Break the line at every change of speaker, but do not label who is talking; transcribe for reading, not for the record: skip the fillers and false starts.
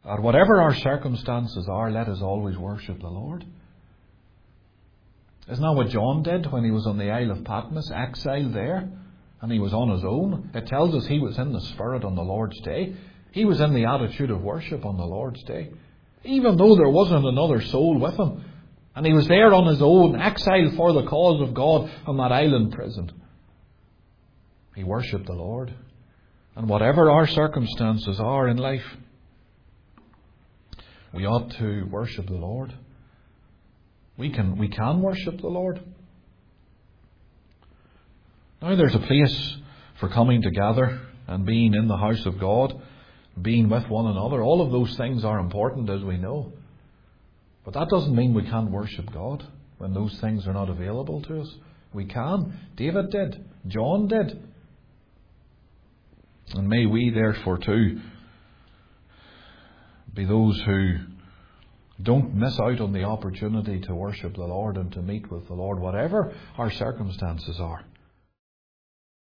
Or whatever our circumstances are, let us always worship the Lord. Isn't that what John did when he was on the Isle of Patmos, exiled there, and he was on his own? It tells us he was in the Spirit on the Lord's day. He was in the attitude of worship on the Lord's day. Even though there wasn't another soul with him, and he was there on his own, exiled for the cause of God on that island prison. He worshipped the Lord. And whatever our circumstances are in life, we ought to worship the Lord. We can worship the Lord. Now there's a place for coming together and being in the house of God, being with one another. All of those things are important, as we know. But that doesn't mean we can't worship God when those things are not available to us. We can. David did. John did. And may we therefore too be those who don't miss out on the opportunity to worship the Lord and to meet with the Lord, whatever our circumstances are.